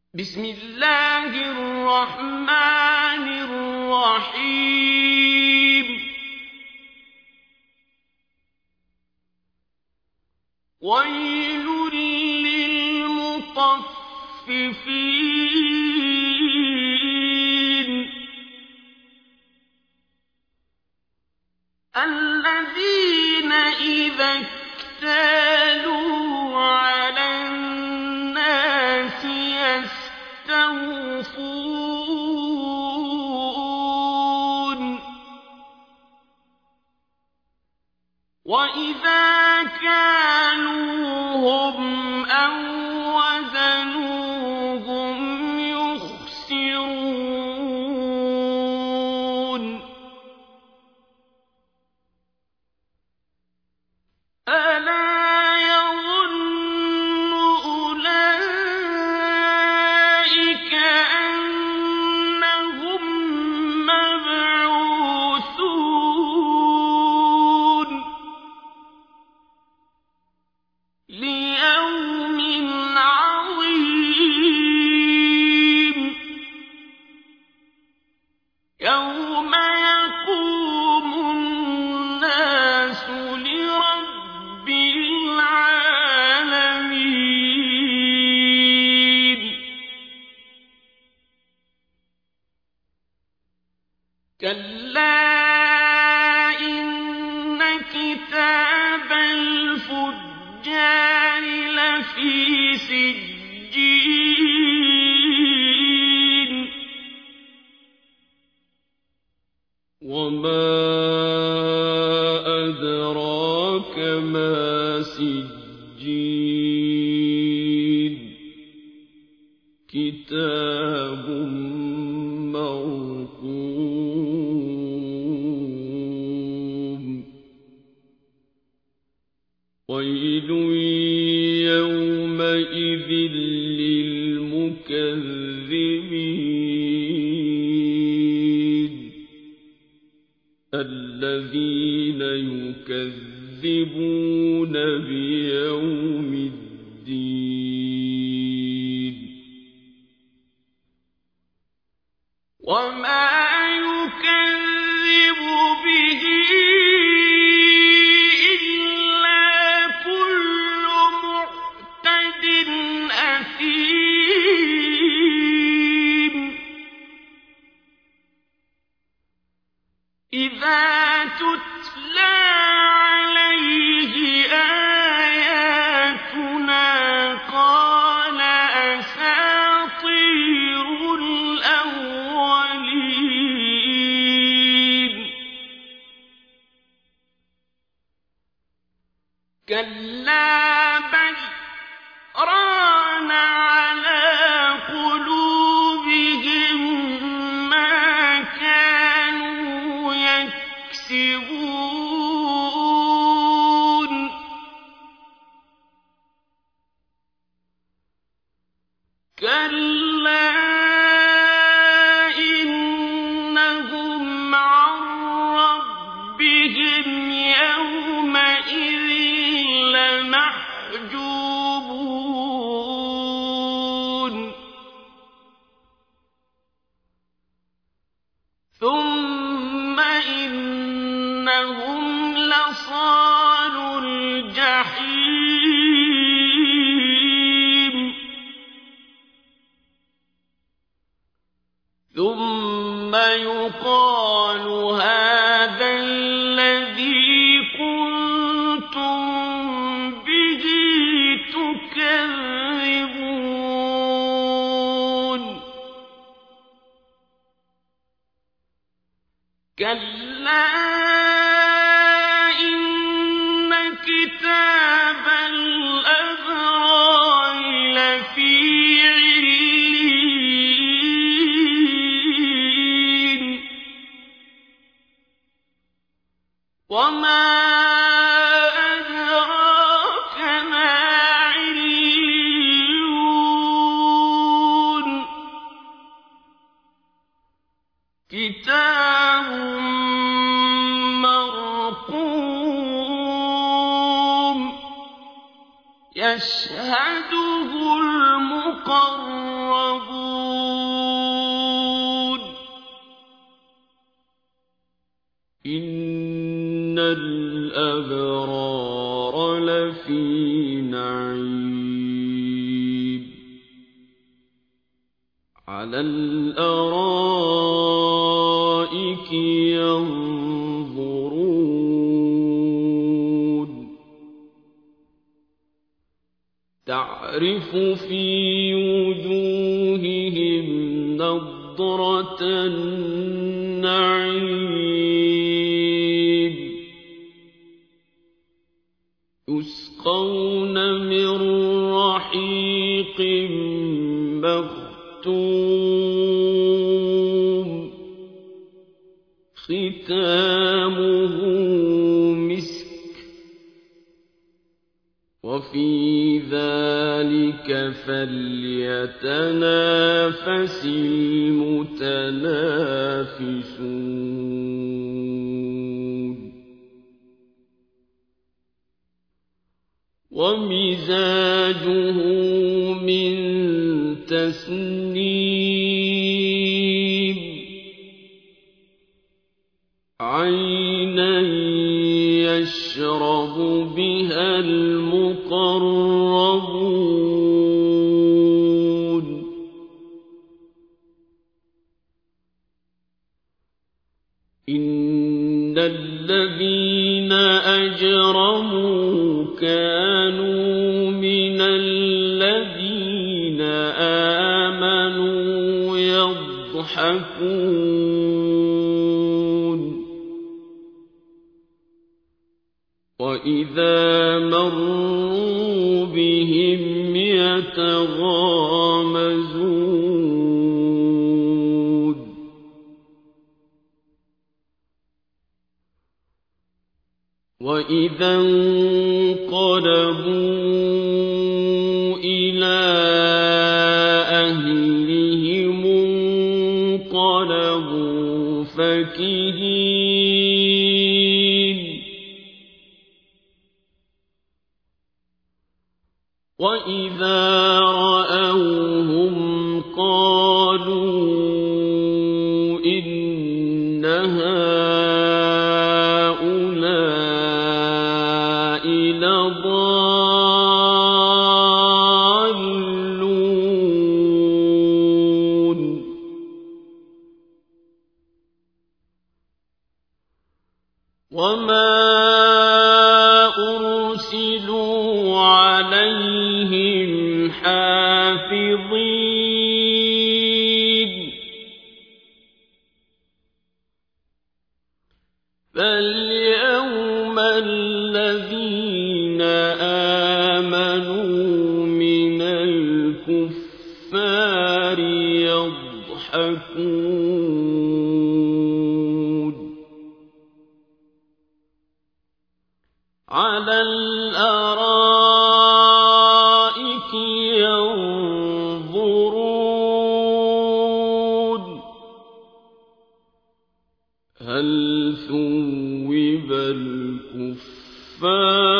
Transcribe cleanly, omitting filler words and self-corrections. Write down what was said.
بسم الله الرحمن الرحيم ويل للمطففين الذين إذا اكتالوا على الناس يستوفون وإذا كالوهم أو وزنوهم يخسرون ألا يظن أولئك أنهم مبعوثون ليوم عظيم يوم يقوم الناس لرب العالمين كلا إن كتاب الفجار لفي سجين وما أدراك ما سجين كتاب مرقوم ويل يومئذ للمكذبين الذين يكذبون بيوم الدين وما يكذب به إلا كل معتد أثيم إذا تتلى عليه آياتنا قال أساطير الأولين كلا بل ران على قلوبهم ما كانوا يكسبون كلا إنهم عن ربهم يومئذ لمحجوبون ثم إنهم لصالو الجحيم ثم يقال هذا الذي كنتم به تكذبون كلا إن كتاب الأبرار لفي عليين وما أدراك ما عليون كتاب مرقوم يشهده المقربون مقربون إن الأبرار لفي نعيم على الأرائك ينظرون تعرف في وجوههم نضرة النعيم يسقون من رحيق مختوم ختامه مسك وفي ذلك فليتنافس المتنافسون ومزاجه من تسنيم عينا يشرب بها المقربون إن الذين أجرموا كانوا من الذين آمنوا يضحكون وإذا مروا بهم يتغامزون وإذا انقلبوا إلى أهلهم انقلبوا فكهين وإذا رأوهم قالوا إن هؤلاء لضالون وما أرسلوا عليهم حافظين فاليوم الذين آمنوا من الكفار يضحكون على الأرائك ينظرون هل ثوب الكفار